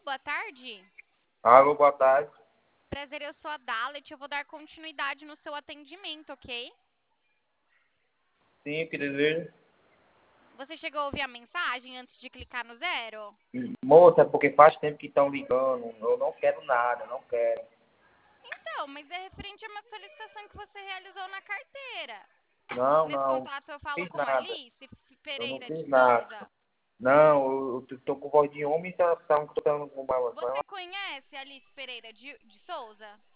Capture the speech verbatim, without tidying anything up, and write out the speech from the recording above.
boa tarde. Alô, boa tarde. Prazer, eu sou a Dalet. Eu vou dar continuidade no seu atendimento, ok? Sim, que desejo. Você chegou a ouvir a mensagem antes de clicar no zero? Moça, é porque faz tempo que estão ligando. Eu não quero nada, não quero. Então, mas é referente a uma solicitação que você realizou na carteira. Não, Nesse não, não contato eu falo fiz com nada. Alice Eu não Pereira de fiz nada. Souza. Não, eu, eu tô com voz de homem e tá, tá, tô falando com uma, Você conhece Alice Pereira de, de Souza?